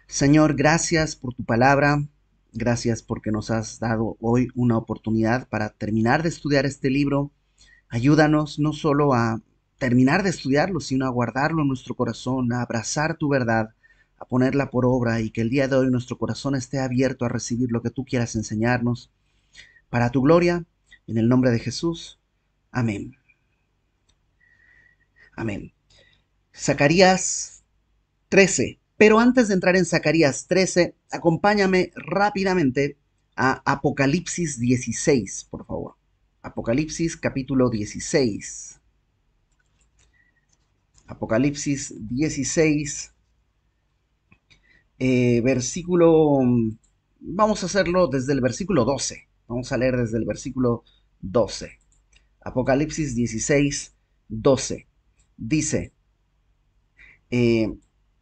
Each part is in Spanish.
Señor, gracias por tu palabra, gracias porque nos has dado hoy una oportunidad para terminar de estudiar este libro. Ayúdanos no solo a terminar de estudiarlo, sino a guardarlo en nuestro corazón, a abrazar tu verdad, a ponerla por obra y que el día de hoy nuestro corazón esté abierto a recibir lo que tú quieras enseñarnos. Para tu gloria, en el nombre de Jesús. Amén. Amén. Zacarías 13. Pero antes de entrar en Zacarías 13, acompáñame rápidamente a Apocalipsis 16, por favor. Apocalipsis capítulo 16. Apocalipsis 16, versículo... Vamos a hacerlo desde el versículo 12. Vamos a leer desde el versículo 12. Apocalipsis 16, 12. Dice, eh,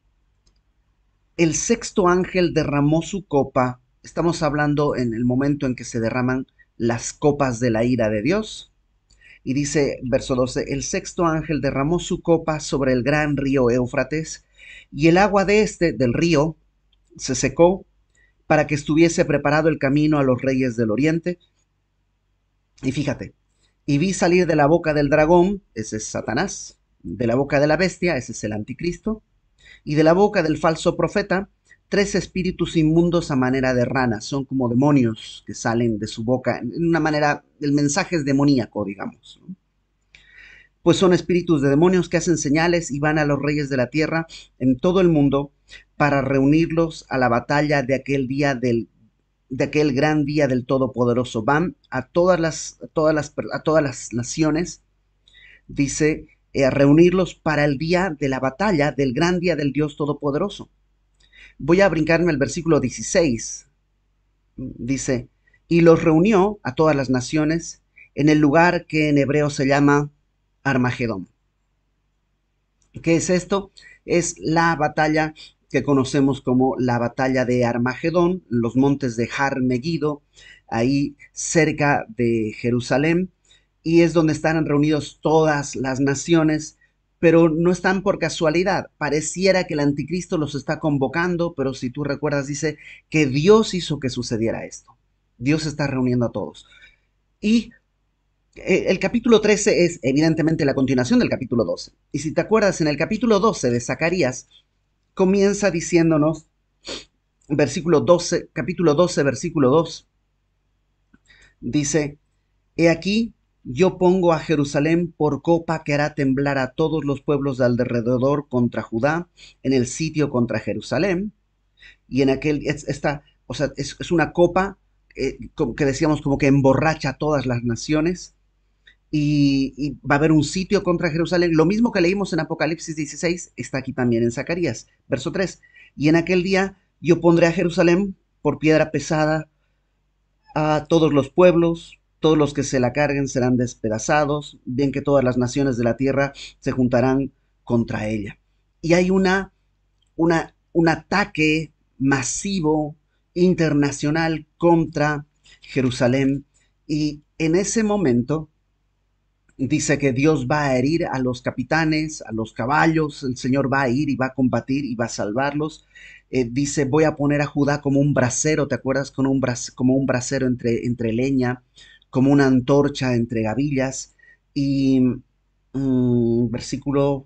el sexto ángel derramó su copa. Estamos hablando en el momento en que se derraman las copas de la ira de Dios. Y dice, verso 12, el sexto ángel derramó su copa sobre el gran río Éufrates, y el agua de del río, se secó para que estuviese preparado el camino a los reyes del oriente. Y fíjate, y vi salir de la boca del dragón, ese es Satanás, de la boca de la bestia, ese es el anticristo, y de la boca del falso profeta, tres espíritus inmundos a manera de ranas, son como demonios que salen de su boca, en una manera, el mensaje es demoníaco, digamos, ¿no? Pues son espíritus de demonios que hacen señales y van a los reyes de la tierra en todo el mundo para reunirlos a la batalla de aquel día de aquel gran día del Todopoderoso. Van a todas las naciones, dice, a reunirlos para el día de la batalla del gran día del Dios Todopoderoso. Voy a brincarme al versículo 16. Dice, y los reunió a todas las naciones en el lugar que en hebreo se llama Armagedón. ¿Qué es esto? Es la batalla que conocemos como la batalla de Armagedón, los montes de Har Megiddo, ahí cerca de Jerusalén, y es donde están reunidos todas las naciones, pero no están por casualidad. Pareciera que el anticristo los está convocando, pero si tú recuerdas, dice que Dios hizo que sucediera esto. Dios está reuniendo a todos. Y el capítulo 13 es evidentemente la continuación del capítulo 12. Y si te acuerdas, en el capítulo 12 de Zacarías comienza diciéndonos, versículo 12, capítulo 12, versículo 2, dice, he aquí, yo pongo a Jerusalén por copa que hará temblar a todos los pueblos de alrededor contra Judá, en el sitio contra Jerusalén, y en aquel, o sea, es una copa que decíamos como que emborracha a todas las naciones, y va a haber un sitio contra Jerusalén. Lo mismo que leímos en Apocalipsis 16 está aquí también en Zacarías, verso 3. Y en aquel día yo pondré a Jerusalén por piedra pesada a todos los pueblos, todos los que se la carguen serán despedazados, bien que todas las naciones de la tierra se juntarán contra ella. Y hay un ataque masivo internacional contra Jerusalén. Y en ese momento dice que Dios va a herir a los capitanes, a los caballos, el Señor va a ir y va a combatir y va a salvarlos. Dice, voy a poner a Judá como un brasero, ¿te acuerdas? Como un brasero entre leña, como una antorcha entre gavillas. Y versículo,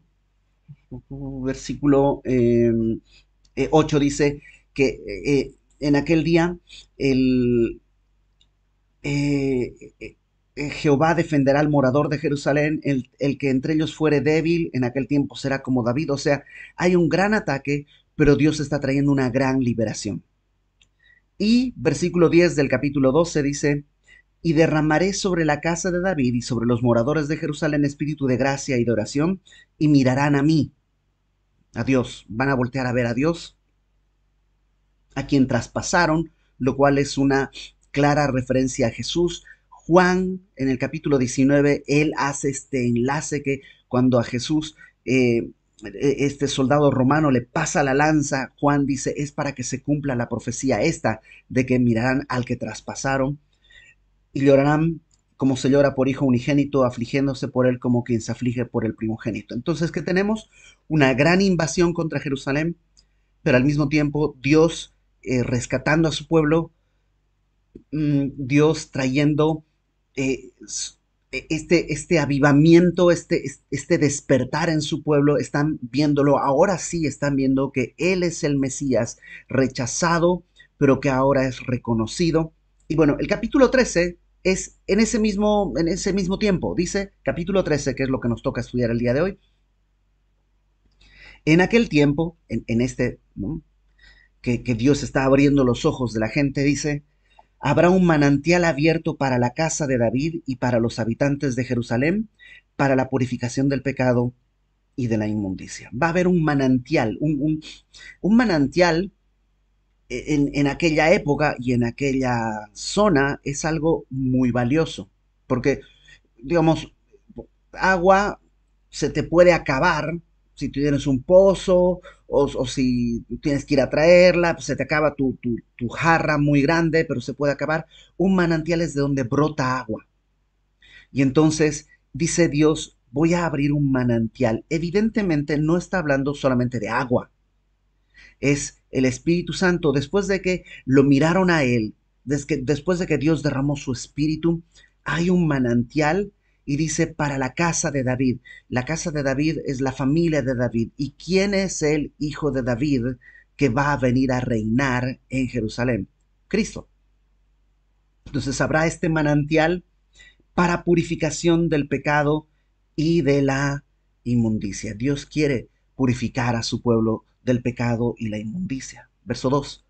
versículo 8 dice que en aquel día el, eh, eh, Jehová defenderá al morador de Jerusalén, el que entre ellos fuere débil, en aquel tiempo será como David. O sea, hay un gran ataque, pero Dios está trayendo una gran liberación. Y versículo 10 del capítulo 12 dice, y derramaré sobre la casa de David y sobre los moradores de Jerusalén espíritu de gracia y de oración, y mirarán a mí, a Dios, van a voltear a ver a Dios, a quien traspasaron, lo cual es una clara referencia a Jesús. Juan, en el capítulo 19, él hace este enlace que cuando a Jesús, este soldado romano le pasa la lanza, Juan dice, es para que se cumpla la profecía esta de que mirarán al que traspasaron y llorarán como se llora por hijo unigénito, afligiéndose por él como quien se aflige por el primogénito. Entonces, ¿qué tenemos? Una gran invasión contra Jerusalén, pero al mismo tiempo Dios rescatando a su pueblo, Dios trayendo eh, este avivamiento, este despertar en su pueblo, están viéndolo, ahora sí están viendo que Él es el Mesías rechazado, pero que ahora es reconocido. Y bueno, el capítulo 13 es en ese mismo tiempo, dice capítulo 13, que es lo que nos toca estudiar el día de hoy. En aquel tiempo, ¿no? Que Dios está abriendo los ojos de la gente, dice, habrá un manantial abierto para la casa de David y para los habitantes de Jerusalén, para la purificación del pecado y de la inmundicia. Va a haber un manantial, un manantial en aquella época y en aquella zona es algo muy valioso, porque, digamos, agua se te puede acabar si tú tienes un pozo o si tienes que ir a traerla, pues se te acaba tu jarra muy grande, pero se puede acabar. Un manantial es de donde brota agua. Y entonces dice Dios, voy a abrir un manantial. Evidentemente no está hablando solamente de agua, es el Espíritu Santo. Después de que lo miraron a Él, después de que Dios derramó su Espíritu, hay un manantial y dice para la casa de David. La casa de David es la familia de David. ¿Y quién es el hijo de David que va a venir a reinar en Jerusalén? Cristo. Entonces habrá este manantial para purificación del pecado y de la inmundicia. Dios quiere purificar a su pueblo del pecado y la inmundicia. Verso 2.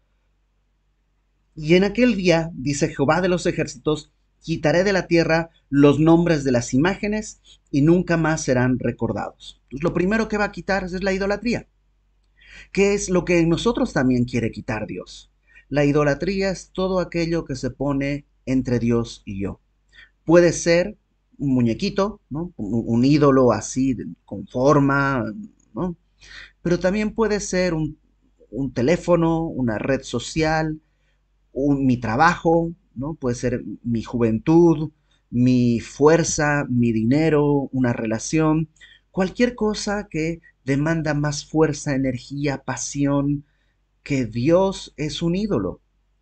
Y en aquel día, dice Jehová de los ejércitos, quitaré de la tierra los nombres de las imágenes y nunca más serán recordados. Entonces, lo primero que va a quitar es la idolatría, que es lo que en nosotros también quiere quitar Dios. La idolatría es todo aquello que se pone entre Dios y yo. Puede ser un muñequito, ¿no? Un ídolo así, con forma, ¿no? Pero también puede ser un teléfono, una red social, mi trabajo, ¿no? Puede ser mi juventud, mi fuerza, mi dinero, una relación, cualquier cosa que demanda más fuerza, energía, pasión, que Dios es un ídolo.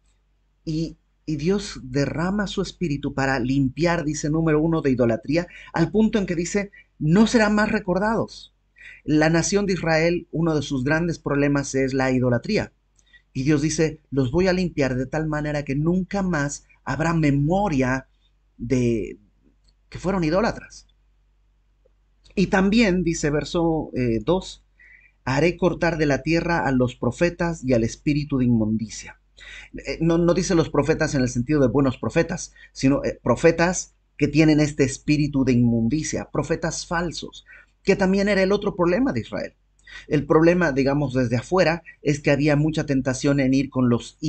Y Dios derrama su espíritu para limpiar, dice número uno, de idolatría, al punto en que dice, no serán más recordados. La nación de Israel, uno de sus grandes problemas es la idolatría. Y Dios dice, los voy a limpiar de tal manera que nunca más habrá memoria de que fueron idólatras. Y también, dice verso 2, haré cortar de la tierra a los profetas y al espíritu de inmundicia. No dice los profetas en el sentido de buenos profetas, sino profetas que tienen este espíritu de inmundicia, profetas falsos, que también era el otro problema de Israel. El problema, digamos, desde afuera, es que había mucha tentación en ir con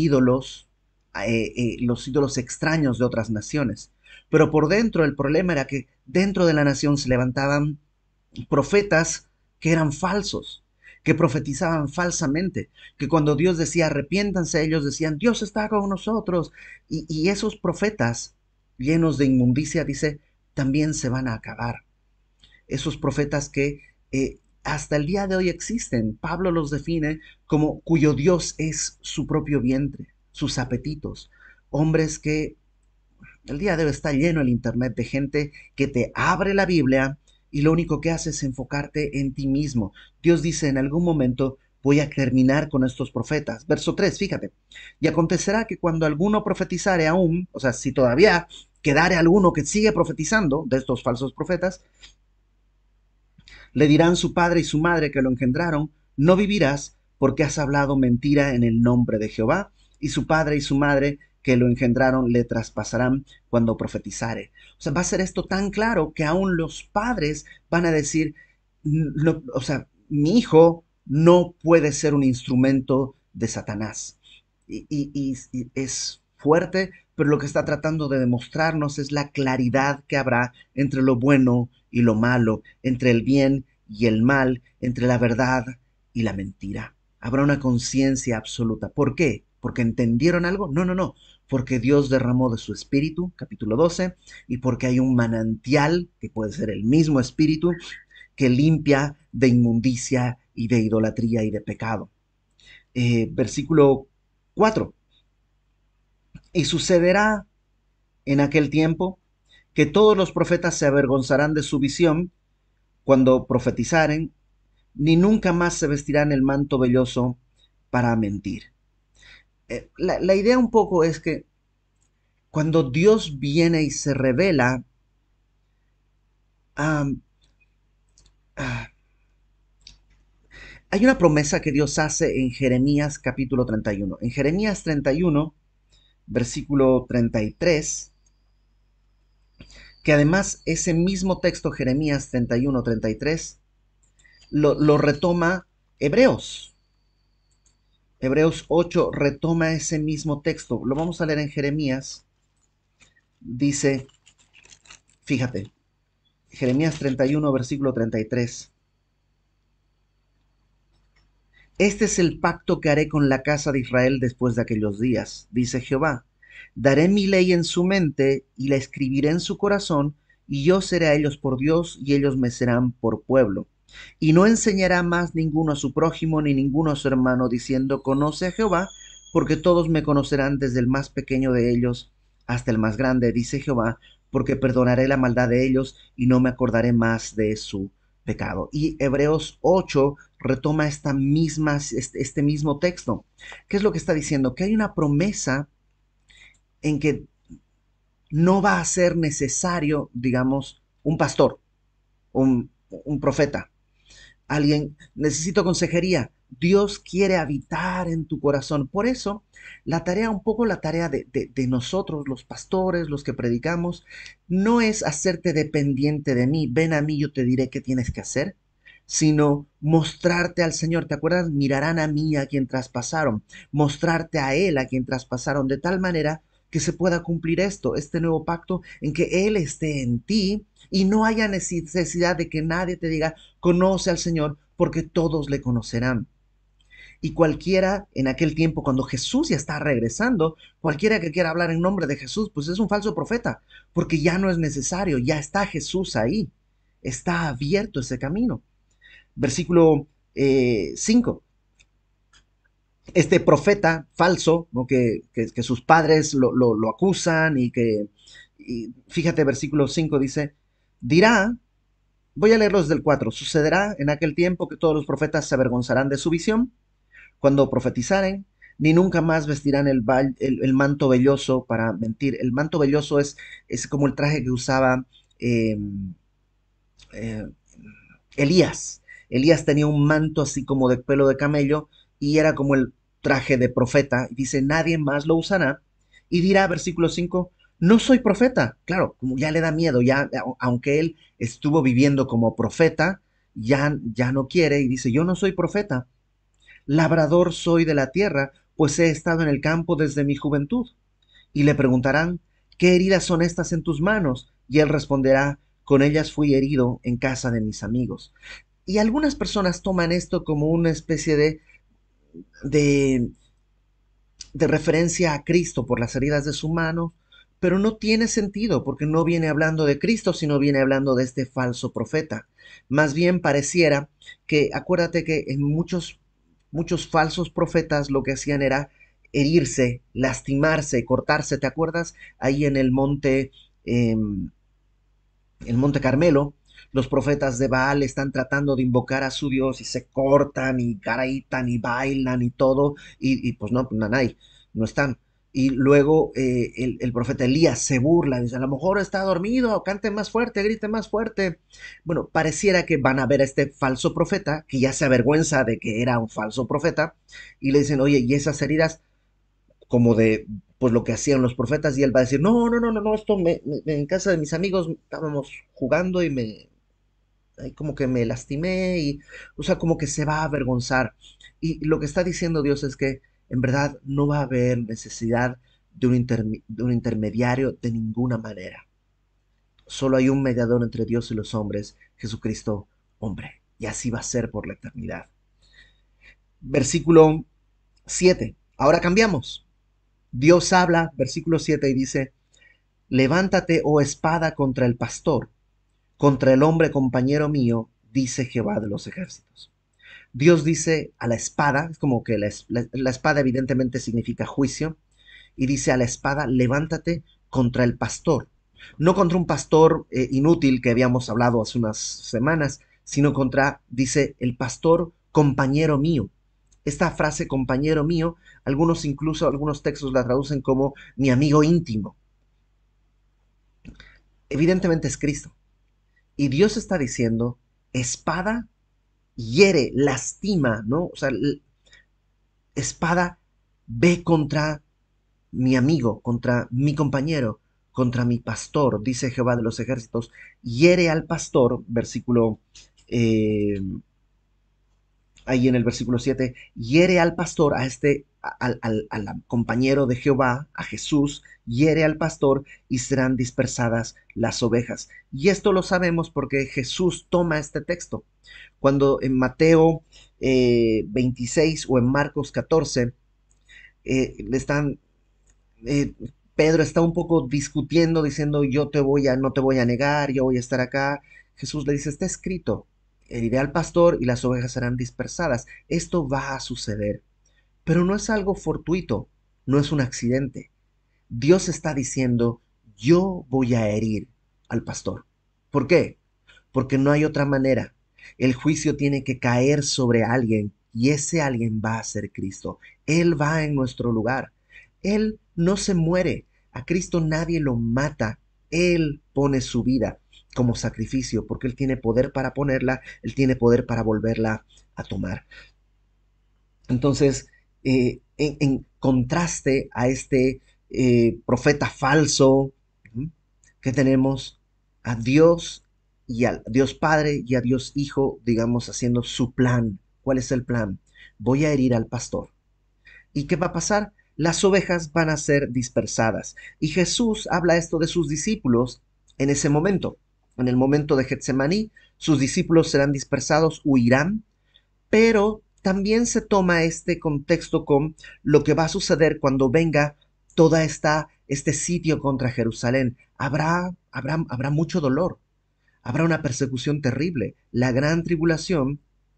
los ídolos extraños de otras naciones. Pero por dentro el problema era que dentro de la nación se levantaban profetas que eran falsos, que profetizaban falsamente, que cuando Dios decía arrepiéntanse, ellos decían Dios está con nosotros. Y esos profetas llenos de inmundicia, dice, también se van a acabar. Esos profetas que hasta el día de hoy existen. Pablo los define como cuyo Dios es su propio vientre, sus apetitos. Hombres que el día de hoy está lleno el internet de gente que te abre la Biblia y lo único que hace es enfocarte en ti mismo. Dios dice en algún momento voy a terminar con estos profetas. Verso 3, fíjate. Y acontecerá que cuando alguno profetizare aún, o sea, si todavía quedare alguno que sigue profetizando de estos falsos profetas, le dirán su padre y su madre que lo engendraron, no vivirás porque has hablado mentira en el nombre de Jehová, y su padre y su madre que lo engendraron le traspasarán cuando profetizare. O sea, va a ser esto tan claro que aún los padres van a decir, no, o sea, mi hijo no puede ser un instrumento de Satanás. Y es fuerte, pero lo que está tratando de demostrarnos es la claridad que habrá entre lo bueno y lo malo, entre el bien y el mal, entre la verdad y la mentira. Habrá una conciencia absoluta. ¿Por qué? ¿Porque entendieron algo? No, no, no. Porque Dios derramó de su espíritu, capítulo 12, y porque hay un manantial, que puede ser el mismo espíritu, que limpia de inmundicia y de idolatría y de pecado. Versículo 4. Y sucederá en aquel tiempo que todos los profetas se avergonzarán de su visión cuando profetizaren, ni nunca más se vestirán el manto velloso para mentir. La idea un poco es que cuando Dios viene y se revela, ah, ah, hay una promesa que Dios hace en Jeremías capítulo 31. En Jeremías 31, versículo 33, que además ese mismo texto, Jeremías 31, 33, lo retoma Hebreos. Hebreos 8 retoma ese mismo texto. Lo vamos a leer en Jeremías. Dice, fíjate, Jeremías 31, versículo 33. Este es el pacto que haré con la casa de Israel después de aquellos días, dice Jehová. Daré mi ley en su mente y la escribiré en su corazón, y yo seré a ellos por Dios y ellos me serán por pueblo. Y no enseñará más ninguno a su prójimo ni ninguno a su hermano, diciendo, conoce a Jehová, porque todos me conocerán desde el más pequeño de ellos hasta el más grande, dice Jehová, porque perdonaré la maldad de ellos y no me acordaré más de su pecado. Y Hebreos 8 retoma este mismo texto. ¿Qué es lo que está diciendo? Que hay una promesa en que no va a ser necesario, digamos, un pastor, un profeta, alguien, necesito consejería. Dios quiere habitar en tu corazón. Por eso, la tarea, un poco la tarea de nosotros, los pastores, los que predicamos, no es hacerte dependiente de mí. Ven a mí, yo te diré qué tienes que hacer, sino mostrarte al Señor. ¿Te acuerdas? Mirarán a mí a quien traspasaron, mostrarte a Él a quien traspasaron, de tal manera que se pueda cumplir esto, este nuevo pacto en que Él esté en ti y no haya necesidad de que nadie te diga, conoce al Señor, porque todos le conocerán. Y cualquiera en aquel tiempo, cuando Jesús ya está regresando, cualquiera que quiera hablar en nombre de Jesús, pues es un falso profeta, porque ya no es necesario, ya está Jesús ahí, está abierto ese camino. Versículo 5. Este profeta falso, ¿no? que sus padres lo acusan y fíjate, versículo 5 dice, dirá, voy a leerlos del 4, sucederá en aquel tiempo que todos los profetas se avergonzarán de su visión cuando profetizaren, ni nunca más vestirán el manto velloso para mentir. El manto velloso es como el traje que usaba eh, eh, Elías. Elías tenía un manto así como de pelo de camello y era como el traje de profeta. Y dice, nadie más lo usará. Y dirá, versículo 5, no soy profeta. Claro, como ya le da miedo, ya, aunque él estuvo viviendo como profeta, ya no quiere y dice, yo no soy profeta. Labrador soy de la tierra, pues he estado en el campo desde mi juventud. Y le preguntarán, ¿qué heridas son estas en tus manos? Y él responderá, con ellas fui herido en casa de mis amigos. Y algunas personas toman esto como una especie de, de referencia a Cristo por las heridas de su mano, pero no tiene sentido porque no viene hablando de Cristo, sino viene hablando de este falso profeta. Más bien pareciera que, acuérdate que en muchos falsos profetas lo que hacían era herirse, lastimarse, cortarse. ¿Te acuerdas? Ahí en el monte Carmelo, los profetas de Baal están tratando de invocar a su Dios y se cortan y garaitan y bailan y todo, y pues no, nanay, no están. Y luego el profeta Elías se burla, dice, a lo mejor está dormido, cante más fuerte, grite más fuerte. Bueno, pareciera que van a ver a este falso profeta, que ya se avergüenza de que era un falso profeta, y le dicen, oye, ¿y esas heridas? Como de pues lo que hacían los profetas y él va a decir, no, no, no, no, no, esto en casa de mis amigos estábamos jugando y ahí como que me lastimé y, o sea, como que se va a avergonzar. Y lo que está diciendo Dios es que en verdad no va a haber necesidad de un intermediario de ninguna manera. Solo hay un mediador entre Dios y los hombres, Jesucristo, hombre. Y así va a ser por la eternidad. Versículo 7. Ahora cambiamos. Dios habla, versículo 7, y dice, levántate, oh espada, contra el pastor, contra el hombre compañero mío, dice Jehová de los ejércitos. Dios dice a la espada, es como que la espada evidentemente significa juicio, y dice a la espada, levántate contra el pastor. No contra un pastor inútil que habíamos hablado hace unas semanas, sino contra, dice, el pastor compañero mío. Esta frase compañero mío, algunos textos la traducen como mi amigo íntimo. Evidentemente es Cristo. Y Dios está diciendo, espada hiere, lastima, ¿no? O sea, espada ve contra mi amigo, contra mi compañero, contra mi pastor, dice Jehová de los ejércitos, hiere al pastor, versículo, eh, ahí en el versículo 7, hiere al pastor, al compañero de Jehová, a Jesús, hiere al pastor y serán dispersadas las ovejas. Y esto lo sabemos porque Jesús toma este texto. Cuando en Mateo 26 o en Marcos 14 le están eh, Pedro está un poco discutiendo, diciendo, no te voy a negar, yo voy a estar acá. Jesús le dice, está escrito, heriré al pastor y las ovejas serán dispersadas. Esto va a suceder, pero no es algo fortuito, no es un accidente. Dios está diciendo, yo voy a herir al pastor. ¿Por qué? Porque no hay otra manera. El juicio tiene que caer sobre alguien y ese alguien va a ser Cristo. Él va en nuestro lugar. Él no se muere. A Cristo nadie lo mata. Él pone su vida como sacrificio porque Él tiene poder para ponerla, Él tiene poder para volverla a tomar. Entonces, en contraste a este profeta falso, ¿sí?, que tenemos a Dios y a Dios Padre y a Dios Hijo, digamos, haciendo su plan. ¿Cuál es el plan? Voy a herir al pastor. ¿Y qué va a pasar? Las ovejas van a ser dispersadas. Y Jesús habla esto de sus discípulos en ese momento. En el momento de Getsemaní, sus discípulos serán dispersados, huirán, pero también se toma este contexto con lo que va a suceder cuando venga este sitio contra Jerusalén. Habrá mucho dolor, habrá una persecución terrible. La gran tribulación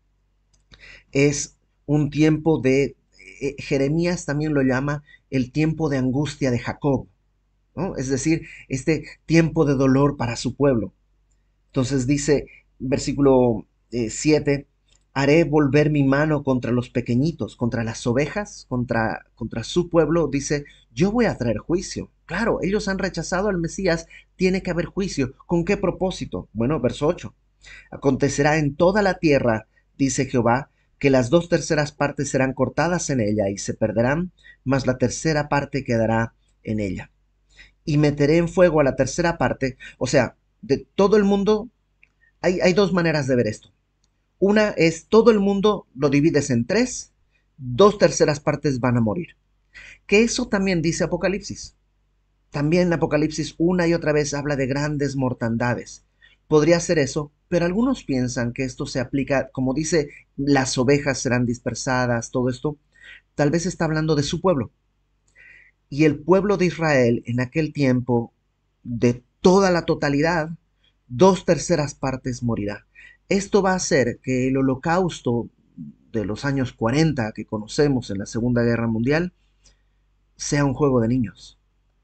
es un tiempo Jeremías también lo llama el tiempo de angustia de Jacob, ¿no? Es decir, este tiempo de dolor para su pueblo. Entonces dice, versículo 7, haré volver mi mano contra los pequeñitos, contra las ovejas, contra su pueblo. Dice, yo voy a traer juicio. Claro, ellos han rechazado al Mesías, tiene que haber juicio. ¿Con qué propósito? Bueno, verso 8. Acontecerá en toda la tierra, dice Jehová, que las 2/3 partes serán cortadas en ella y se perderán, mas la tercera parte quedará en ella. Y meteré en fuego a la tercera parte, o sea, de todo el mundo. Hay dos maneras de ver esto. Una es todo el mundo lo divides en tres, 2/3 partes van a morir. Que eso también dice Apocalipsis. También Apocalipsis una y otra vez habla de grandes mortandades. Podría ser eso, pero algunos piensan que esto se aplica, como dice, las ovejas serán dispersadas, todo esto, tal vez está hablando de su pueblo. Y el pueblo de Israel en aquel tiempo, de toda la totalidad, 2/3 partes morirá. Esto va a hacer que el holocausto de los años 40 que conocemos en la Segunda Guerra Mundial sea un juego de niños,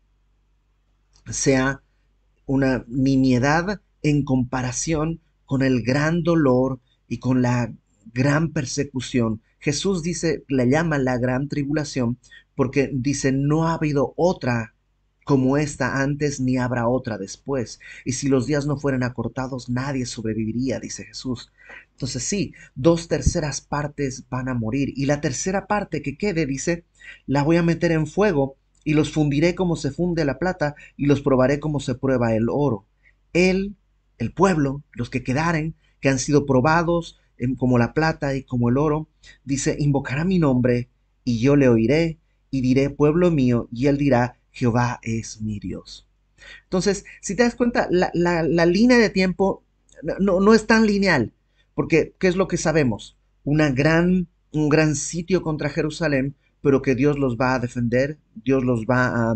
sea una nimiedad en comparación con el gran dolor y con la gran persecución. Jesús dice, le llama la gran tribulación porque dice, no ha habido otra como esta antes ni habrá otra después. Y si los días no fueran acortados, nadie sobreviviría, dice Jesús. Entonces sí, 2/3 partes van a morir. Y la tercera parte que quede, dice, la voy a meter en fuego y los fundiré como se funde la plata y los probaré como se prueba el oro. Él, el pueblo, los que quedaren, que han sido probados como la plata y como el oro, dice, invocará mi nombre y yo le oiré y diré, pueblo mío, y él dirá, Jehová es mi Dios. Entonces, si te das cuenta, la línea de tiempo no es tan lineal, porque ¿qué es lo que sabemos? Un gran sitio contra Jerusalén, pero que Dios los va a defender, Dios los va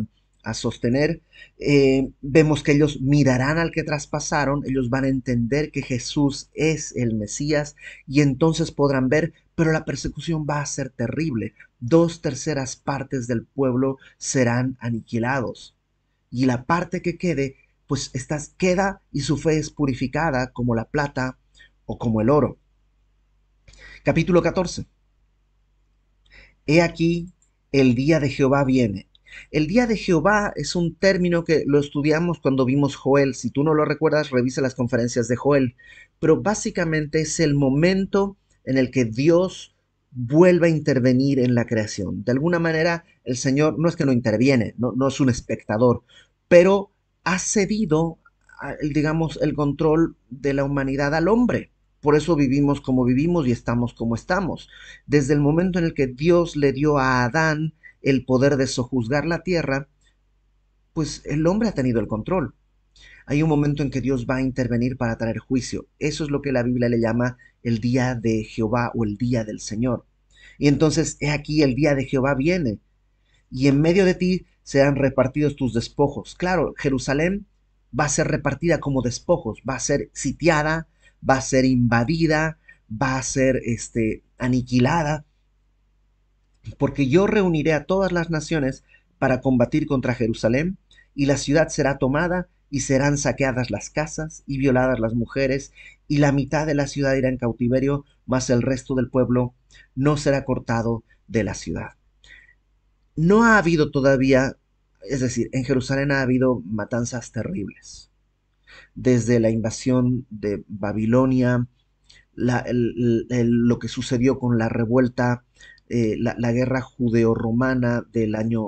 a sostener. Vemos que ellos mirarán al que traspasaron, ellos van a entender que Jesús es el Mesías y entonces podrán ver, pero la persecución va a ser terrible. 2/3 del pueblo serán aniquilados y la parte que quede, pues queda y su fe es purificada como la plata o como el oro. Capítulo 14. He aquí, el día de Jehová viene. El día de Jehová es un término que lo estudiamos cuando vimos Joel. Si tú no lo recuerdas, revisa las conferencias de Joel. Pero básicamente es el momento en el que Dios vuelve a intervenir en la creación. De alguna manera, el Señor no es que no interviene, no es un espectador, pero ha cedido, digamos, el control de la humanidad al hombre. Por eso vivimos como vivimos y estamos como estamos. Desde el momento en el que Dios le dio a Adán el poder de sojuzgar la tierra, pues el hombre ha tenido el control. Hay un momento en que Dios va a intervenir para traer juicio. Eso es lo que la Biblia le llama el día de Jehová o el día del Señor. Y entonces, he aquí, el día de Jehová viene, y en medio de ti serán repartidos tus despojos. Claro, Jerusalén va a ser repartida como despojos, va a ser sitiada, va a ser invadida, va a ser aniquilada, porque yo reuniré a todas las naciones para combatir contra Jerusalén, y la ciudad será tomada, y serán saqueadas las casas, y violadas las mujeres, y la mitad de la ciudad irá en cautiverio, mas el resto del pueblo no será cortado de la ciudad. No ha habido todavía, es decir, en Jerusalén ha habido matanzas terribles. Desde la invasión de Babilonia, lo que sucedió con la revuelta, la guerra judeo-romana del año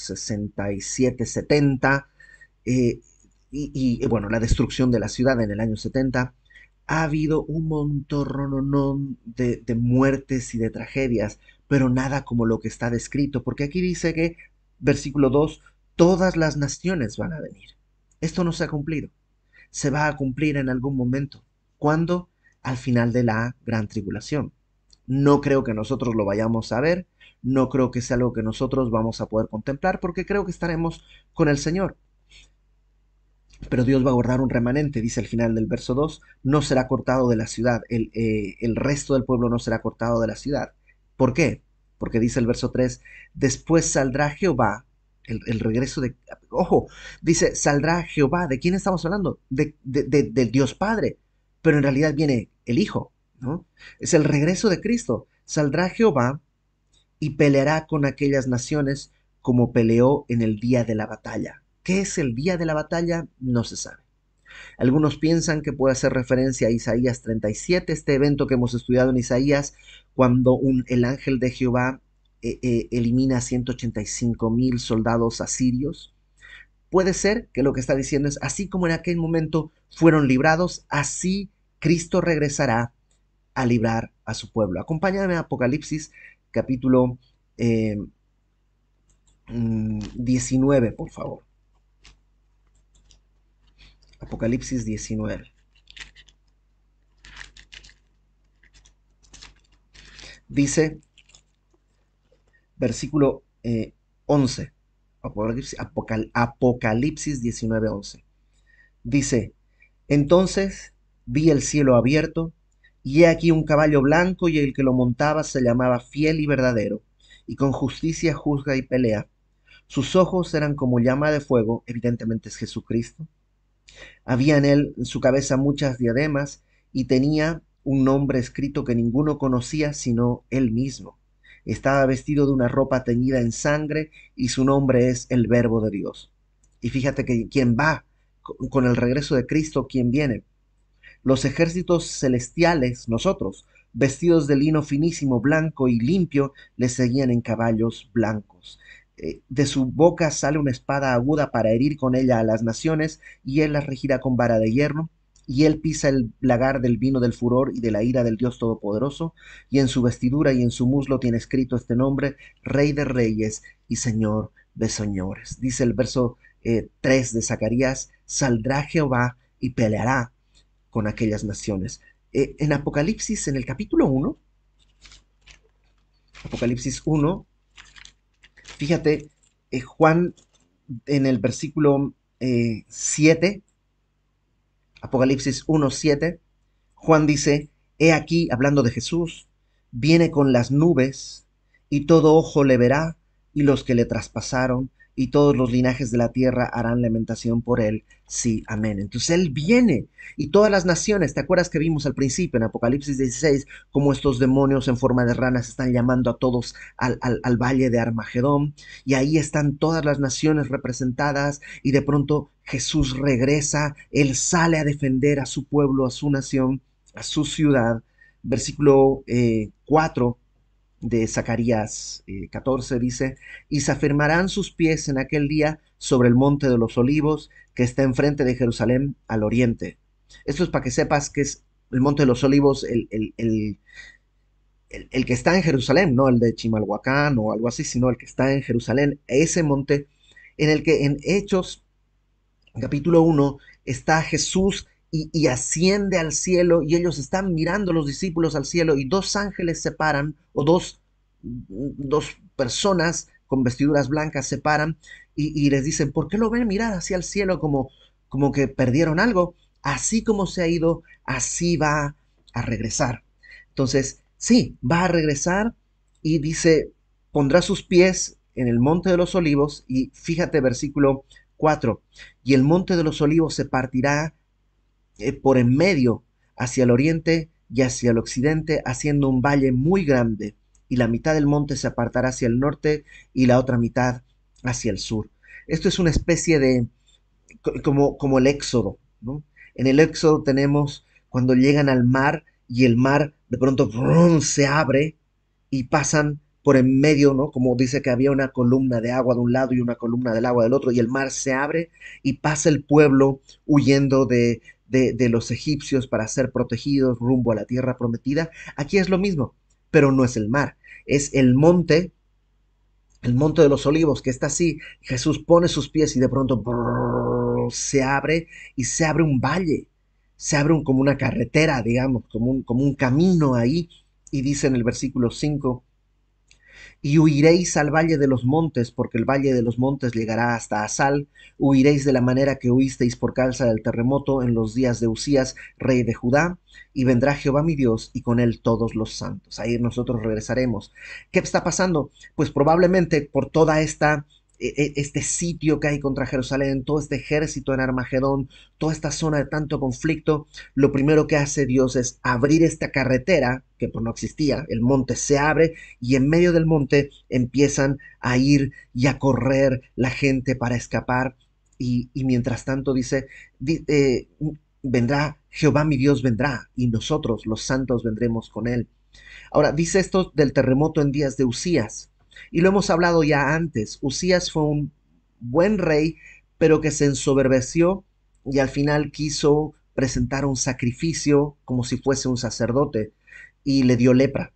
67-70, eh, bueno, la destrucción de la ciudad en el año 70, ha habido un montón de muertes y de tragedias, pero nada como lo que está descrito, porque aquí dice que, versículo 2, todas las naciones van a venir. Esto no se ha cumplido, se va a cumplir en algún momento. ¿Cuándo? Al final de la gran tribulación. No creo que nosotros lo vayamos a ver, no creo que sea algo que nosotros vamos a poder contemplar, porque creo que estaremos con el Señor. Pero Dios va a guardar un remanente, dice al final del verso 2, no será cortado de la ciudad, el resto del pueblo no será cortado de la ciudad. ¿Por qué? Porque dice el verso 3, después saldrá Jehová, el regreso de... Ojo, dice, saldrá Jehová, ¿de quién estamos hablando? Del Dios Padre, pero en realidad viene el Hijo, ¿no? Es el regreso de Cristo. Saldrá Jehová y peleará con aquellas naciones como peleó en el día de la batalla. ¿Qué es el día de la batalla? No se sabe. Algunos piensan que puede hacer referencia a Isaías 37, este evento que hemos estudiado en Isaías, cuando el ángel de Jehová elimina a 185,000 soldados asirios. Puede ser que lo que está diciendo es, así como en aquel momento fueron librados, así Cristo regresará a librar a su pueblo. Acompáñame a Apocalipsis capítulo 19, por favor. Apocalipsis 19. Dice, versículo 11. Apocalipsis 19, 11. Dice, entonces vi el cielo abierto, y he aquí un caballo blanco, y el que lo montaba se llamaba Fiel y Verdadero, y con justicia juzga y pelea. Sus ojos eran como llama de fuego, evidentemente es Jesucristo. Había en su cabeza muchas diademas, y tenía un nombre escrito que ninguno conocía sino él mismo. Estaba vestido de una ropa teñida en sangre, y su nombre es el Verbo de Dios. Y fíjate que quien va con el regreso de Cristo, quien viene. Los ejércitos celestiales, nosotros, vestidos de lino finísimo, blanco y limpio, le seguían en caballos blancos. De su boca sale una espada aguda para herir con ella a las naciones, y él las regirá con vara de hierro, y él pisa el lagar del vino del furor y de la ira del Dios Todopoderoso, y en su vestidura y en su muslo tiene escrito este nombre, Rey de Reyes y Señor de Señores. Dice el verso 3 de Zacarías, saldrá Jehová y peleará con aquellas naciones. En Apocalipsis, en el capítulo 1, Apocalipsis 1, fíjate, Juan en el versículo 7, Apocalipsis 1:7, Juan dice, he aquí, hablando de Jesús, viene con las nubes, y todo ojo le verá, y los que le traspasaron, y todos los linajes de la tierra harán lamentación por él. Sí, amén. Entonces él viene, y todas las naciones, ¿te acuerdas que vimos al principio en Apocalipsis 16 cómo estos demonios en forma de ranas están llamando a todos al valle de Armagedón? Y ahí están todas las naciones representadas, y de pronto Jesús regresa, él sale a defender a su pueblo, a su nación, a su ciudad. Versículo 4 de Zacarías 14 dice, y se afirmarán sus pies en aquel día sobre el monte de los olivos que está enfrente de Jerusalén al oriente. Esto es para que sepas que es el monte de los olivos, el que está en Jerusalén, no el de Chimalhuacán o algo así, sino el que está en Jerusalén, ese monte en el que en Hechos capítulo 1 está Jesús y asciende al cielo y ellos están mirando los discípulos al cielo y dos ángeles se paran o dos personas con vestiduras blancas se paran y les dicen, ¿por qué lo ven mirar hacia el cielo como que perdieron algo? Así como se ha ido, así va a regresar. Entonces, sí, va a regresar y dice, pondrá sus pies en el monte de los olivos y fíjate versículo 4, y el monte de los olivos se partirá por en medio hacia el oriente y hacia el occidente, haciendo un valle muy grande, y la mitad del monte se apartará hacia el norte y la otra mitad hacia el sur. Esto es una especie de, como el éxodo, ¿no? En el éxodo tenemos cuando llegan al mar y el mar de pronto ¡brum! Se abre y pasan por en medio, ¿no? Como dice que había una columna de agua de un lado y una columna del agua del otro, y el mar se abre y pasa el pueblo huyendo de los egipcios para ser protegidos rumbo a la tierra prometida. Aquí es lo mismo, pero no es el mar, es el monte de los olivos que está así. Jesús pone sus pies y de pronto brrr, se abre y se abre un valle, se abre como una carretera, digamos, como un camino ahí. Y dice en el versículo 5, y huiréis al valle de los montes, porque el valle de los montes llegará hasta Asal. Huiréis de la manera que huisteis por causa del terremoto en los días de Usías, rey de Judá. Y vendrá Jehová mi Dios, y con él todos los santos. Ahí nosotros regresaremos. ¿Qué está pasando? Pues probablemente por toda este sitio que hay contra Jerusalén, todo este ejército en Armagedón, toda esta zona de tanto conflicto, lo primero que hace Dios es abrir esta carretera, que pues no existía, el monte se abre y en medio del monte empiezan a ir y a correr la gente para escapar y mientras tanto dice, vendrá, Jehová mi Dios vendrá y nosotros los santos vendremos con él. Ahora, dice esto del terremoto en días de Usías y lo hemos hablado ya antes. Usías fue un buen rey, pero que se ensoberbeció y al final quiso presentar un sacrificio como si fuese un sacerdote y le dio lepra.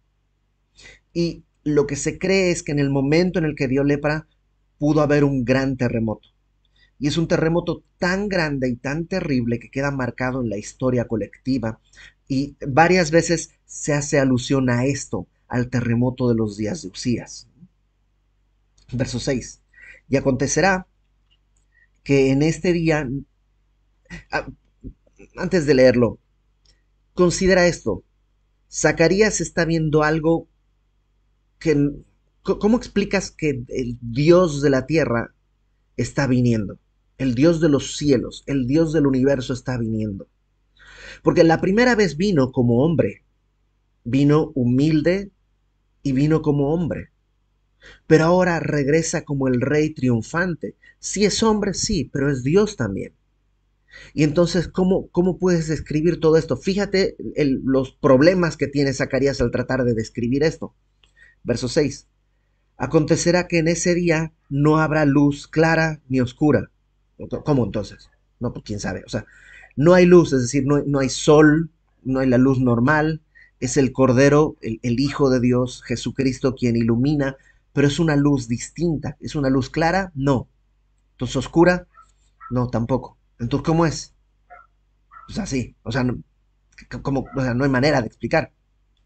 Y lo que se cree es que en el momento en el que dio lepra pudo haber un gran terremoto. Y es un terremoto tan grande y tan terrible que queda marcado en la historia colectiva. Y varias veces se hace alusión a esto, al terremoto de los días de Usías. Verso 6. Y acontecerá que en este día, ah, antes de leerlo, considera esto. Zacarías está viendo algo que... ¿Cómo explicas que el Dios de la tierra está viniendo? El Dios de los cielos, el Dios del universo está viniendo. Porque la primera vez vino como hombre, vino humilde y vino como hombre. Pero ahora regresa como el rey triunfante. Sí es hombre, sí, pero es Dios también. Y entonces, ¿cómo puedes describir todo esto? Fíjate los problemas que tiene Zacarías al tratar de describir esto. Verso 6. Acontecerá que en ese día no habrá luz clara ni oscura. ¿Cómo entonces? No, pues quién sabe. O sea, no hay luz, es decir, no hay sol, no hay la luz normal. Es el Cordero, el Hijo de Dios, Jesucristo, quien ilumina, pero es una luz distinta. ¿Es una luz clara? No. Entonces, oscura, no, tampoco. Entonces, ¿cómo es? Pues así. O sea, o sea, no hay manera de explicar.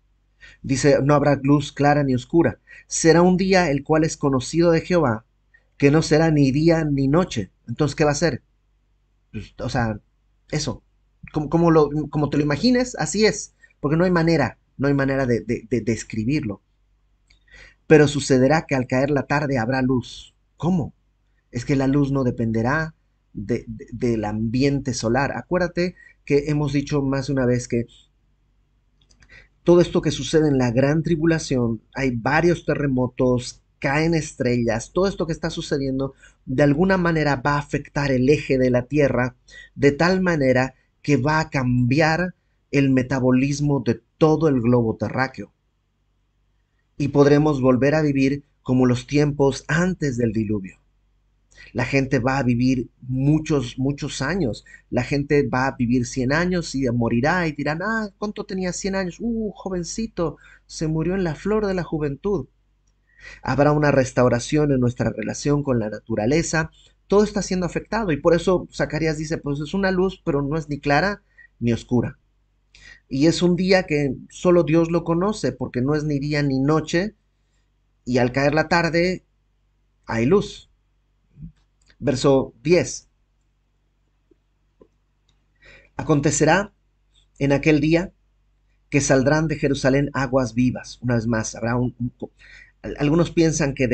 Dice, no habrá luz clara ni oscura. Será un día el cual es conocido de Jehová, que no será ni día ni noche. Entonces, ¿qué va a ser? Pues, o sea, eso. Como te lo imagines, así es. Porque no hay manera de describirlo. Pero sucederá que al caer la tarde habrá luz. ¿Cómo? Es que la luz no dependerá del ambiente solar. Acuérdate que hemos dicho más de una vez que todo esto que sucede en la gran tribulación, hay varios terremotos, caen estrellas, todo esto que está sucediendo de alguna manera va a afectar el eje de la Tierra de tal manera que va a cambiar el metabolismo de todo el globo terráqueo y podremos volver a vivir como los tiempos antes del diluvio. La gente va a vivir muchos, muchos años. La gente va a vivir 100 años y morirá y dirán, ah, ¿cuánto tenía 100 años? Jovencito, se murió en la flor de la juventud. Habrá una restauración en nuestra relación con la naturaleza. Todo está siendo afectado y por eso Zacarías dice, pues es una luz, pero no es ni clara ni oscura. Y es un día que solo Dios lo conoce porque no es ni día ni noche y al caer la tarde hay luz. Verso 10. Acontecerá en aquel día que saldrán de Jerusalén aguas vivas. Una vez más, habrá algunos piensan que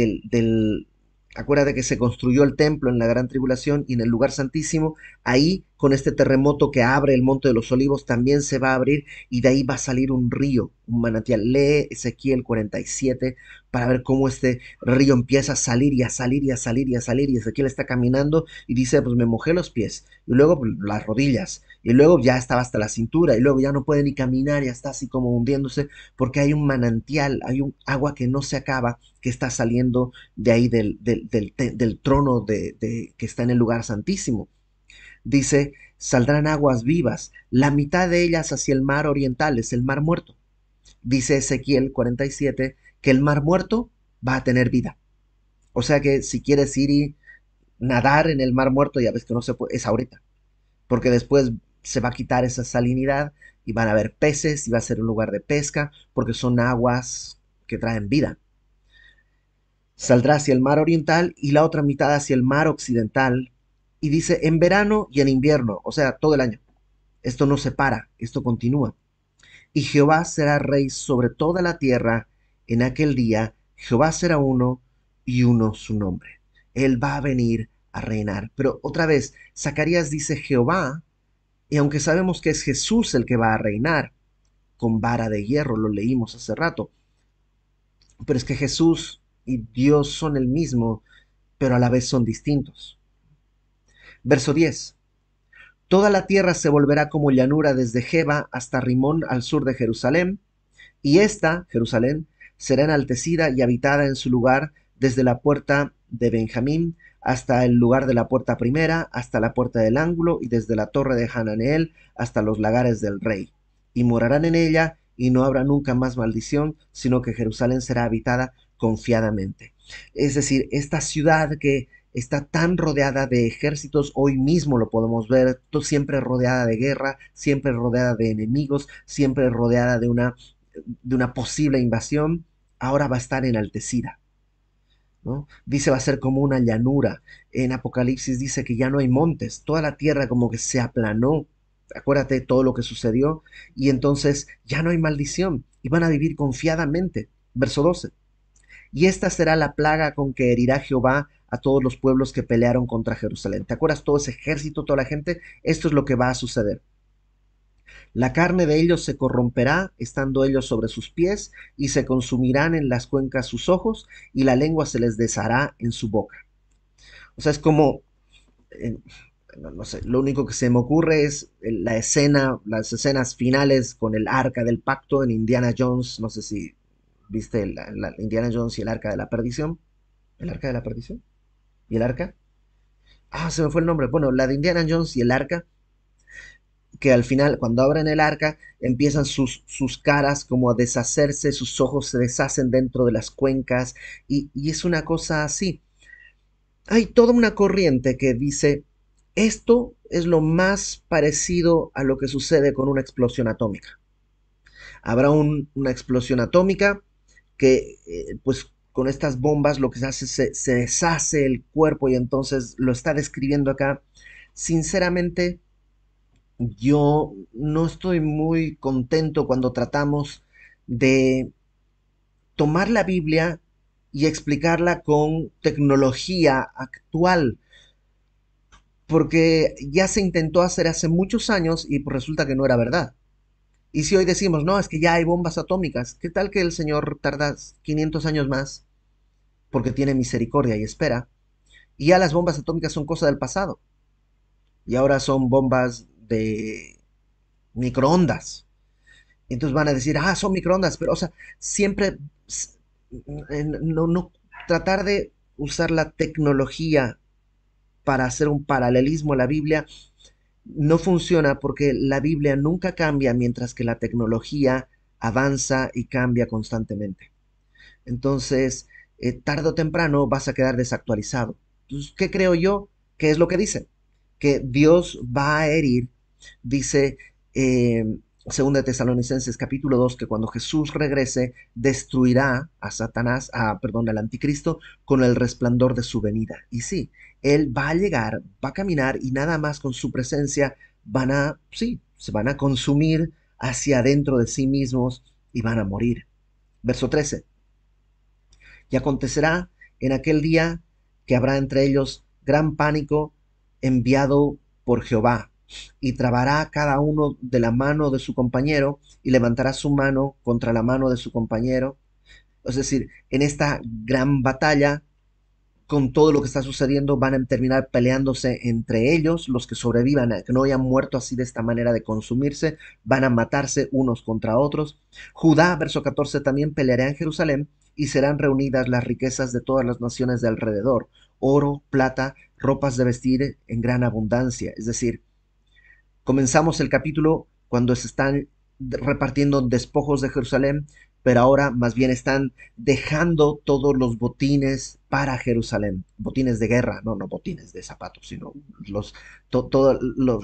acuérdate que se construyó el templo en la gran tribulación y en el lugar santísimo, ahí con este terremoto que abre el monte de los olivos también se va a abrir y de ahí va a salir un río, un manantial. Lee Ezequiel 47 para ver cómo este río empieza a salir y a salir y a salir y a salir y Ezequiel está caminando y dice, pues me mojé los pies y luego pues, las rodillas y luego ya estaba hasta la cintura y luego ya no puede ni caminar, ya está así como hundiéndose porque hay un manantial, hay un agua que no se acaba, que está saliendo de ahí del trono que está en el lugar santísimo. Dice, saldrán aguas vivas, la mitad de ellas hacia el mar oriental, es el mar muerto. Dice Ezequiel 47 que el mar muerto va a tener vida. O sea que si quieres ir y nadar en el mar muerto, ya ves que no se puede, es ahorita, porque después se va a quitar esa salinidad y van a haber peces y va a ser un lugar de pesca, porque son aguas que traen vida. Saldrá hacia el mar oriental y la otra mitad hacia el mar occidental. Y dice en verano y en invierno, o sea, todo el año. Esto no se para, esto continúa. Y Jehová será rey sobre toda la tierra en aquel día. Jehová será uno y uno su nombre. Él va a venir a reinar. Pero otra vez, Zacarías dice Jehová, y aunque sabemos que es Jesús el que va a reinar, con vara de hierro, lo leímos hace rato, pero es que Jesús y Dios son el mismo, pero a la vez son distintos. Verso 10. Toda la tierra se volverá como llanura desde Geba hasta Rimón al sur de Jerusalén, y esta, Jerusalén, será enaltecida y habitada en su lugar desde la puerta de Benjamín hasta el lugar de la puerta primera, hasta la puerta del ángulo, y desde la torre de Hananeel hasta los lagares del rey. Y morarán en ella, y no habrá nunca más maldición, sino que Jerusalén será habitada confiadamente. Es decir, esta ciudad que está tan rodeada de ejércitos, hoy mismo lo podemos ver, siempre rodeada de guerra, siempre rodeada de enemigos, siempre rodeada de una posible invasión, ahora va a estar enaltecida, ¿no? Dice va a ser como una llanura. En Apocalipsis dice que ya no hay montes, toda la tierra como que se aplanó. Acuérdate de todo lo que sucedió y entonces ya no hay maldición y van a vivir confiadamente. Verso 12. Y esta será la plaga con que herirá Jehová a todos los pueblos que pelearon contra Jerusalén. ¿Te acuerdas todo ese ejército, toda la gente? Esto es lo que va a suceder. La carne de ellos se corromperá, estando ellos sobre sus pies, y se consumirán en las cuencas sus ojos, y la lengua se les deshará en su boca. O sea, es como, eh, no sé, lo único que se me ocurre es la escena, las escenas finales con el arca del pacto en Indiana Jones. No sé si viste Indiana Jones y el arca de la perdición. ¿El arca de la perdición? ¿Y el arca? Ah, se me fue el nombre. Bueno, la de Indiana Jones y el arca, que al final, cuando abren el arca, empiezan sus caras como a deshacerse, sus ojos se deshacen dentro de las cuencas, y es una cosa así. Hay toda una corriente que dice, esto es lo más parecido a lo que sucede con una explosión atómica. Habrá una explosión atómica que, pues, con estas bombas lo que se hace se deshace el cuerpo y entonces lo está describiendo acá. Sinceramente, yo no estoy muy contento cuando tratamos de tomar la Biblia y explicarla con tecnología actual, porque ya se intentó hacer hace muchos años y pues resulta que no era verdad. Y si hoy decimos, no, es que ya hay bombas atómicas, ¿qué tal que el Señor tarda 500 años más porque tiene misericordia y espera? Y ya las bombas atómicas son cosa del pasado y ahora son bombas de microondas. Entonces van a decir, ah, son microondas, pero, o sea, siempre no tratar de usar la tecnología para hacer un paralelismo a la Biblia no funciona porque la Biblia nunca cambia mientras que la tecnología avanza y cambia constantemente. Entonces, tarde o temprano vas a quedar desactualizado. Entonces, ¿qué creo yo? ¿Qué es lo que dice? Que Dios va a herir, dice eh, 2 Tesalonicenses capítulo 2, que cuando Jesús regrese, destruirá a Satanás, perdón, al anticristo, con el resplandor de su venida. Y sí, Él va a llegar, va a caminar y nada más con su presencia sí, se van a consumir hacia adentro de sí mismos y van a morir. Verso 13. Y acontecerá en aquel día que habrá entre ellos gran pánico enviado por Jehová, y trabará cada uno de la mano de su compañero, y levantará su mano contra la mano de su compañero. Es decir, en esta gran batalla, con todo lo que está sucediendo, van a terminar peleándose entre ellos, los que sobrevivan, que no hayan muerto así de esta manera de consumirse, van a matarse unos contra otros. Judá, verso 14, también peleará en Jerusalén y serán reunidas las riquezas de todas las naciones de alrededor, oro, plata, ropas de vestir en gran abundancia. Es decir, comenzamos el capítulo cuando se están repartiendo despojos de Jerusalén, pero ahora más bien están dejando todos los botines para Jerusalén, botines de guerra, no botines de zapatos, sino todos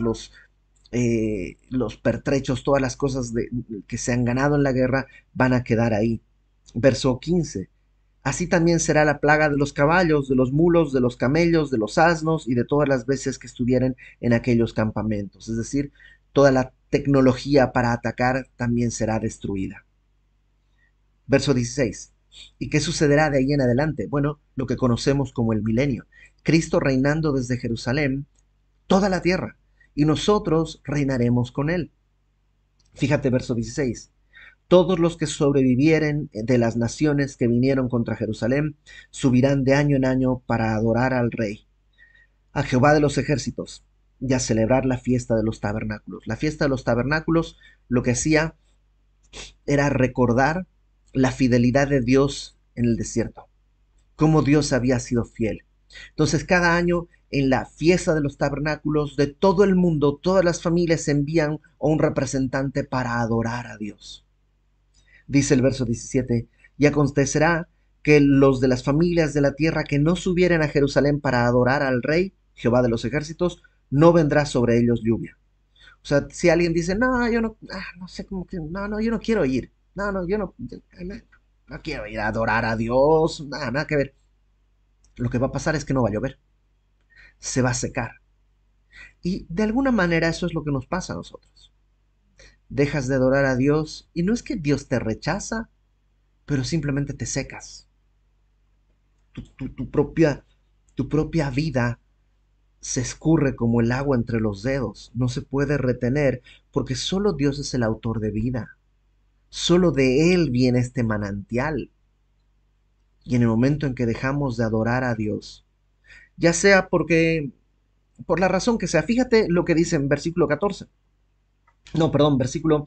los pertrechos, todas las cosas que se han ganado en la guerra van a quedar ahí. Verso 15. Así también será la plaga de los caballos, de los mulos, de los camellos, de los asnos y de todas las bestias que estuvieren en aquellos campamentos. Es decir, toda la tecnología para atacar también será destruida. Verso 16. ¿Y qué sucederá de ahí en adelante? Bueno, lo que conocemos como el milenio. Cristo reinando desde Jerusalén toda la tierra y nosotros reinaremos con él. Fíjate verso 16. Todos los que sobrevivieren de las naciones que vinieron contra Jerusalén subirán de año en año para adorar al Rey, a Jehová de los ejércitos, y a celebrar la fiesta de los tabernáculos. La fiesta de los tabernáculos lo que hacía era recordar la fidelidad de Dios en el desierto, cómo Dios había sido fiel. Entonces cada año en la fiesta de los tabernáculos de todo el mundo, todas las familias envían a un representante para adorar a Dios. Dice el verso 17, y acontecerá que los de las familias de la tierra que no subieren a Jerusalén para adorar al Rey, Jehová de los ejércitos, no vendrá sobre ellos lluvia. O sea, si alguien dice, no, yo no, no sé cómo que, no, yo no quiero ir, no quiero ir a adorar a Dios, nada que ver. Lo que va a pasar es que no va a llover, se va a secar. Y de alguna manera eso es lo que nos pasa a nosotros. Dejas de adorar a Dios y no es que Dios te rechaza, pero simplemente te secas. Tu propia vida se escurre como el agua entre los dedos, no se puede retener, porque solo Dios es el autor de vida. Solo de Él viene este manantial. Y en el momento en que dejamos de adorar a Dios, ya sea por la razón que sea, fíjate lo que dice en versículo 14. No, perdón, versículo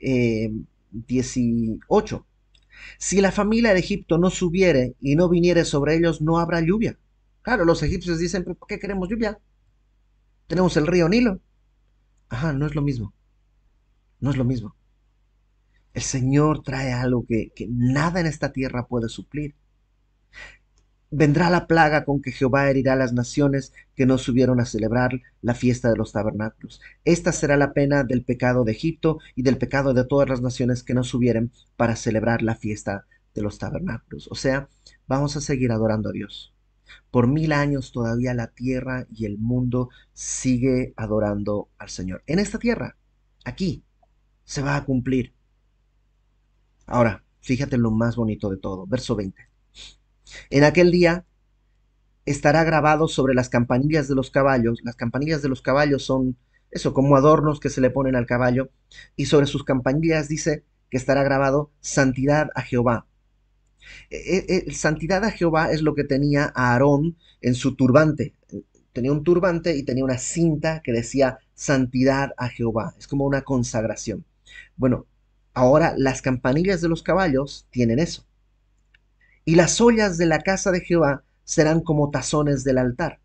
18. Si la familia de Egipto no subiere y no viniere sobre ellos, no habrá lluvia. Claro, los egipcios dicen, ¿por qué queremos lluvia? Tenemos el río Nilo. Ajá, no es lo mismo, no es lo mismo. El Señor trae algo que nada en esta tierra puede suplir. Vendrá la plaga con que Jehová herirá a las naciones que no subieron a celebrar la fiesta de los tabernáculos. Esta será la pena del pecado de Egipto y del pecado de todas las naciones que no subieren para celebrar la fiesta de los tabernáculos. O sea, vamos a seguir adorando a Dios. Por 1000 años todavía la tierra y el mundo sigue adorando al Señor. En esta tierra, aquí, se va a cumplir. Ahora, fíjate lo más bonito de todo. Verso 20. En aquel día estará grabado sobre las campanillas de los caballos. Las campanillas de los caballos son eso, como adornos que se le ponen al caballo. Y sobre sus campanillas dice que estará grabado santidad a Jehová. Santidad a Jehová es lo que tenía Aarón en su turbante. Tenía un turbante y tenía una cinta que decía santidad a Jehová. Es como una consagración. Bueno, ahora las campanillas de los caballos tienen eso. Y las ollas de la casa de Jehová serán como tazones del altar.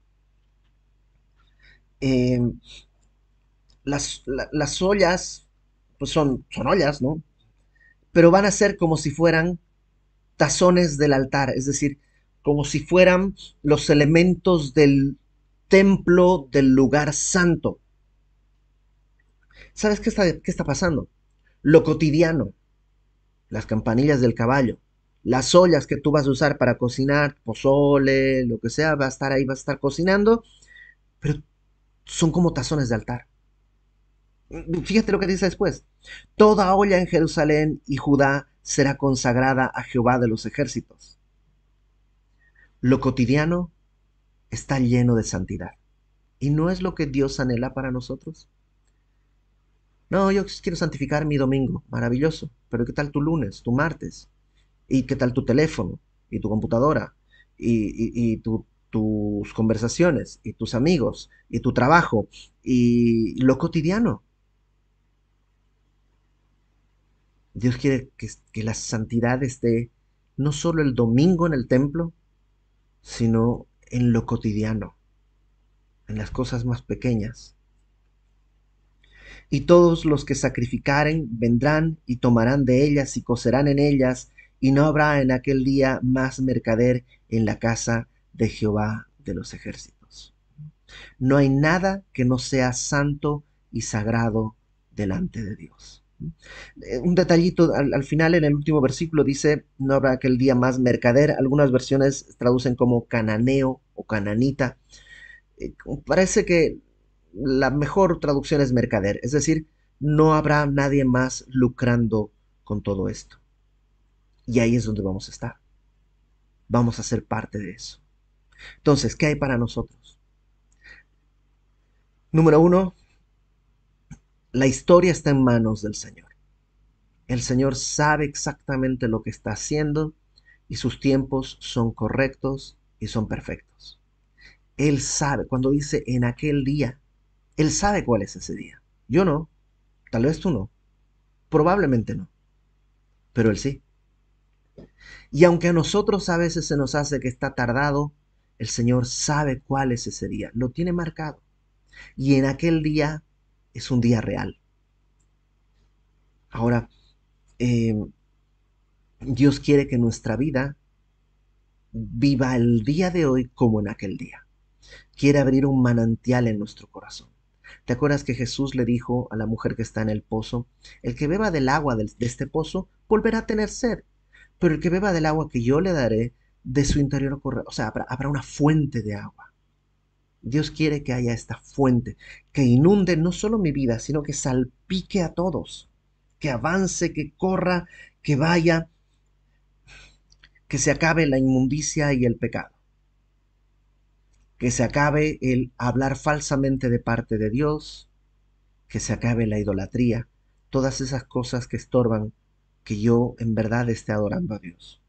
Eh, las ollas, pues son ollas, ¿no? Pero van a ser como si fueran tazones del altar, es decir, como si fueran los elementos del templo del lugar santo. ¿Sabes qué está pasando? Lo cotidiano, las campanillas del caballo, las ollas que tú vas a usar para cocinar, pozole, lo que sea, va a estar ahí, va a estar cocinando, pero son como tazones de altar. Fíjate lo que dice después. Toda olla en Jerusalén y Judá será consagrada a Jehová de los ejércitos. Lo cotidiano está lleno de santidad. ¿Y no es lo que Dios anhela para nosotros? No, yo quiero santificar mi domingo, maravilloso, pero ¿qué tal tu lunes, tu martes? ¿Y qué tal tu teléfono? ¿Y tu computadora? ¿Y tus conversaciones? ¿Y tus amigos? ¿Y tu trabajo? ¿Y lo cotidiano? Dios quiere que la santidad esté no solo el domingo en el templo, sino en lo cotidiano, en las cosas más pequeñas. Y todos los que sacrificaren vendrán y tomarán de ellas y cocerán en ellas, y no habrá en aquel día más mercader en la casa de Jehová de los ejércitos. No hay nada que no sea santo y sagrado delante de Dios. Un detallito al final, en el último versículo dice, no habrá aquel día más mercader. Algunas versiones traducen como cananeo o cananita. Parece que la mejor traducción es mercader, es decir, no habrá nadie más lucrando con todo esto. Y ahí es donde vamos a estar. Vamos a ser parte de eso. Entonces, ¿qué hay para nosotros? Número uno, la historia está en manos del Señor. El Señor sabe exactamente lo que está haciendo y sus tiempos son correctos y son perfectos. Él sabe, cuando dice en aquel día, Él sabe cuál es ese día. Yo no, tal vez tú no, probablemente no, pero Él sí. Y aunque a nosotros a veces se nos hace que está tardado, el Señor sabe cuál es ese día, lo tiene marcado. Y en aquel día es un día real. Ahora, eh, Dios quiere que nuestra vida viva el día de hoy como en aquel día. Quiere abrir un manantial en nuestro corazón. ¿Te acuerdas que Jesús le dijo a la mujer que está en el pozo, el que beba del agua de este pozo volverá a tener sed, pero el que beba del agua que yo le daré, de su interior corre, o sea, habrá una fuente de agua. Dios quiere que haya esta fuente, que inunde no solo mi vida, sino que salpique a todos, que avance, que corra, que vaya, que se acabe la inmundicia y el pecado, que se acabe el hablar falsamente de parte de Dios, que se acabe la idolatría, todas esas cosas que estorban que yo en verdad esté adorando a Dios.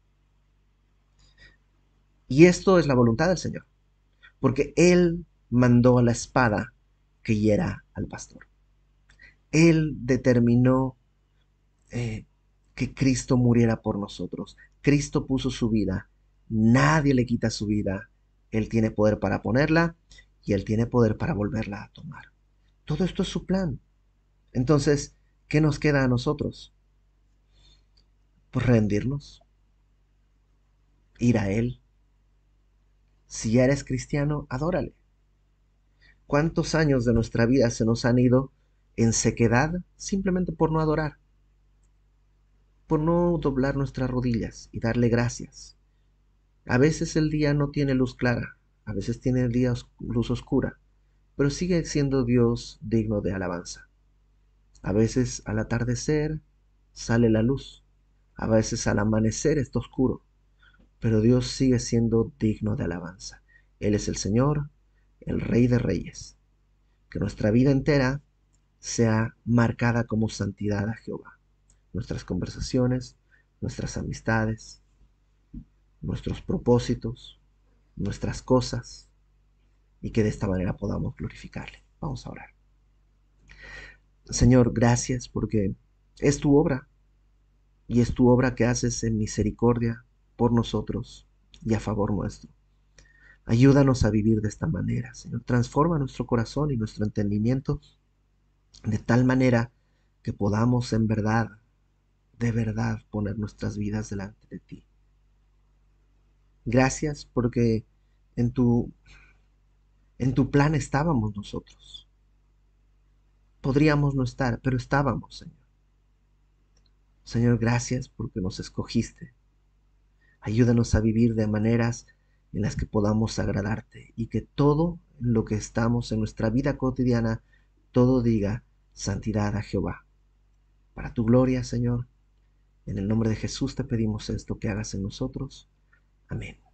Y esto es la voluntad del Señor, porque Él mandó a la espada que hiera al pastor. Él determinó que Cristo muriera por nosotros. Cristo puso su vida, nadie le quita su vida. Él tiene poder para ponerla y Él tiene poder para volverla a tomar. Todo esto es su plan. Entonces, ¿qué nos queda a nosotros? Pues rendirnos, ir a Él. Si ya eres cristiano, adórale. ¿Cuántos años de nuestra vida se nos han ido en sequedad simplemente por no adorar? Por no doblar nuestras rodillas y darle gracias. A veces el día no tiene luz clara, a veces tiene el día luz oscura, pero sigue siendo Dios digno de alabanza. A veces al atardecer sale la luz, a veces al amanecer está oscuro, pero Dios sigue siendo digno de alabanza. Él es el Señor, el Rey de Reyes. Que nuestra vida entera sea marcada como santidad a Jehová. Nuestras conversaciones, nuestras amistades, nuestros propósitos, nuestras cosas, y que de esta manera podamos glorificarle. Vamos a orar. Señor, gracias porque es tu obra, y es tu obra que haces en misericordia por nosotros y a favor nuestro. Ayúdanos a vivir de esta manera, Señor. Transforma nuestro corazón y nuestro entendimiento de tal manera que podamos en verdad, de verdad, poner nuestras vidas delante de ti. Gracias porque en tu, en tu plan estábamos nosotros. Podríamos no estar, pero estábamos, Señor. Señor, gracias porque nos escogiste. Ayúdanos a vivir de maneras en las que podamos agradarte y que todo en lo que estamos en nuestra vida cotidiana, todo diga santidad a Jehová. Para tu gloria, Señor, en el nombre de Jesús te pedimos esto que hagas en nosotros. Amén.